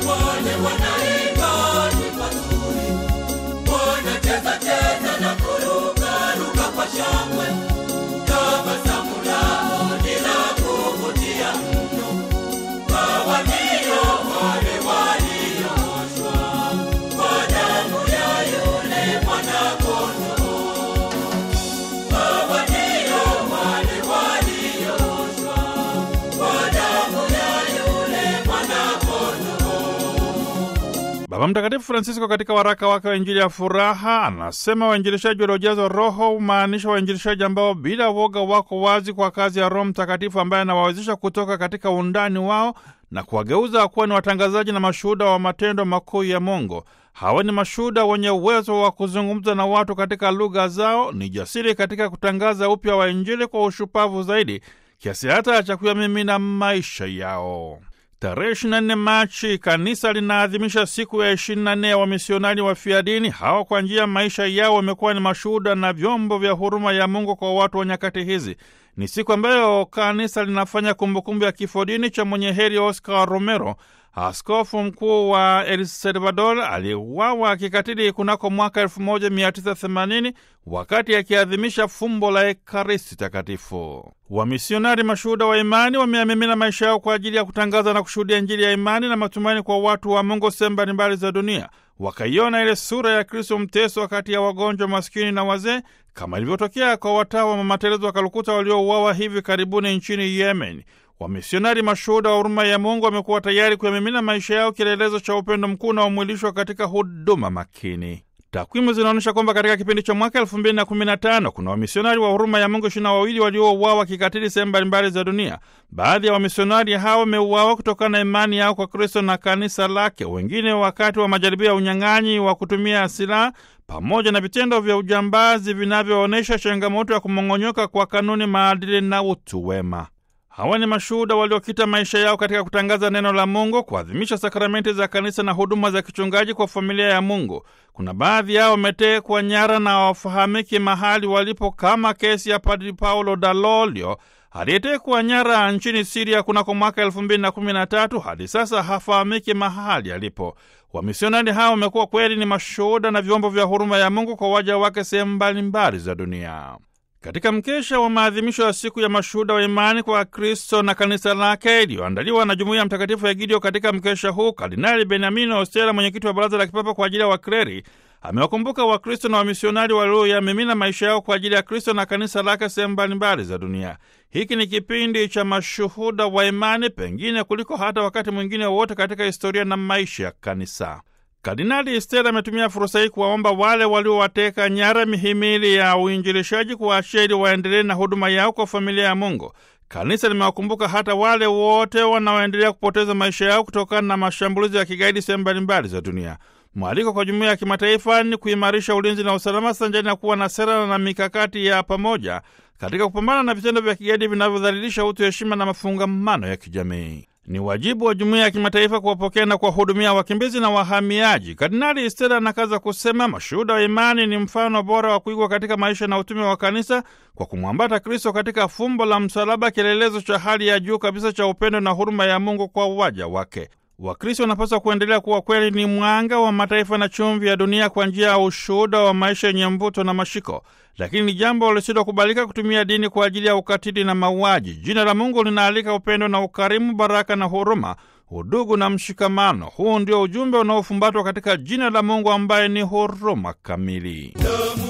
wale wanaimba nyimbo nzuri, wanacheza cheza na kuruka ruka kwa shangwe. Tabasamu lao ni la kuvutia mno, hawa ndio wale waliooshwa kwa damu ya yule mwana-kondoo. Hawa ndio wale waliooshwa kwa damu ya yule mwana-kondoo. Baba Mtakatifu Francisco katika waraka wake wa Injili ya Furaha anasema wainjilishaji waliojazwa Roho humaanisha wainjilishaji ambao bila woga wako wazi kwa kazi ya Roho Mtakatifu ambaye anawawezesha kutoka katika undani wao na kuwageuza kuwa ni watangazaji na mashuhuda wa matendo makuu ya Mungu. Hawa ni mashuhuda wenye uwezo wa kuzungumza na watu katika lugha zao, ni jasiri katika kutangaza upya wa Injili kwa ushupavu zaidi, kiasi hata cha kuyamimina maisha yao. Tarehe 24 Machi kanisa linaadhimisha siku ya 24 ya wamisionari wafiadini. Hawa kwa njia maisha yao wamekuwa ni mashuhuda na vyombo vya huruma ya Mungu kwa watu wa nyakati hizi. Ni siku ambayo kanisa linafanya kumbukumbu ya kifo dini cha mwenye heri Oscar Romero, askofu mkuu wa El Salvador, aliyeuawa kikatili kunako mwaka 1980 wakati akiadhimisha fumbo la Ekaristi Takatifu. Wamisionari mashuhuda wa imani wameamimina maisha yao kwa ajili ya kutangaza na kushuhudia Injili ya imani na matumaini kwa watu wa Mungu sehemu mbalimbali za dunia, wakaiona ile sura ya Kristo mteso kati ya wagonjwa, maskini na wazee, kama ilivyotokea kwa watawa wa Mama Teresa wa Kalkuta waliouawa hivi karibuni nchini Yemen. Wamisionari mashuhuda wa huruma ya Mungu wamekuwa tayari kuyamimina maisha yao, kielelezo cha upendo mkuu na umwilishwa katika huduma makini. Takwimu zinaonyesha kwamba katika kipindi cha mwaka 2015 kuna wamisionari wa huruma ya Mungu 22 waliouawa kikatili sehemu mbalimbali za dunia. Baadhi ya wamisionari hao wameuawa kutokana na imani yao kwa Kristo na kanisa lake, wengine wakati wa majaribio ya unyang'anyi wa kutumia silaha, pamoja na vitendo vya ujambazi vinavyoonyesha changamoto ya kumong'onyoka kwa kanuni, maadili na utu wema. Hawa ni mashuhuda waliokita maisha yao katika kutangaza neno la Mungu, kuadhimisha sakramenti za kanisa na huduma za kichungaji kwa familia ya Mungu. Kuna baadhi yao wametekwa nyara na hawafahamiki mahali walipo, kama kesi ya Padri Paulo Dall'Olio aliyetekwa nyara nchini Siria kunako mwaka 2013. Hadi sasa hafahamiki mahali alipo. Wamisionari hao wamekuwa kweli ni mashuhuda na vyombo vya huruma ya Mungu kwa waja wake sehemu mbalimbali za dunia. Katika mkesha wa maadhimisho ya siku ya mashuhuda wa imani kwa Kristo na kanisa lake iliyoandaliwa na Jumuiya Mtakatifu ya Egidio, katika mkesha huu Kardinali Beniamino Ostela, mwenyekiti wa Baraza la Kipapa kwa ajili ya wakleri, amewakumbuka Wakristo na wamisionari walioyamimina maisha yao kwa ajili ya Kristo na kanisa lake sehemu mbalimbali za dunia. Hiki ni kipindi cha mashuhuda wa imani, pengine kuliko hata wakati mwingine wowote katika historia na maisha ya kanisa. Kardinali Estela ametumia fursa hii kuwaomba wale waliowateka nyara mihimili ya uinjilishaji kuwaachia ili waendelee na huduma yao kwa familia ya Mungu. Kanisa limewakumbuka hata wale wote wanaoendelea kupoteza maisha yao kutokana na mashambulizi ya kigaidi sehemu mbalimbali za dunia. Mwaliko kwa jumuiya ya kimataifa ni kuimarisha ulinzi na usalama sanjani na kuwa na sera na mikakati ya pamoja katika kupambana na vitendo vya kigaidi vinavyodhalilisha utu, heshima na mafungamano ya kijamii. Ni wajibu wa jumuiya ya kimataifa kuwapokea na kuwahudumia wakimbizi na wahamiaji. Kardinali Estela anakaza kusema mashuhuda wa imani ni mfano bora wa kuigwa katika maisha na utume wa kanisa kwa kumwambata Kristo katika fumbo la msalaba, kielelezo cha hali ya juu kabisa cha upendo na huruma ya Mungu kwa waja wake. Wakristo wanapaswa kuendelea kuwa kweli ni mwanga wa mataifa na chumvi ya dunia kwa njia ya ushuhuda wa maisha yenye mvuto na mashiko. Lakini ni jambo lisilokubalika kutumia dini kwa ajili ya ukatili na mauaji. Jina la Mungu linaalika upendo na ukarimu, baraka na huruma, udugu na mshikamano. Huu ndio ujumbe unaofumbatwa katika jina la Mungu ambaye ni huruma kamili.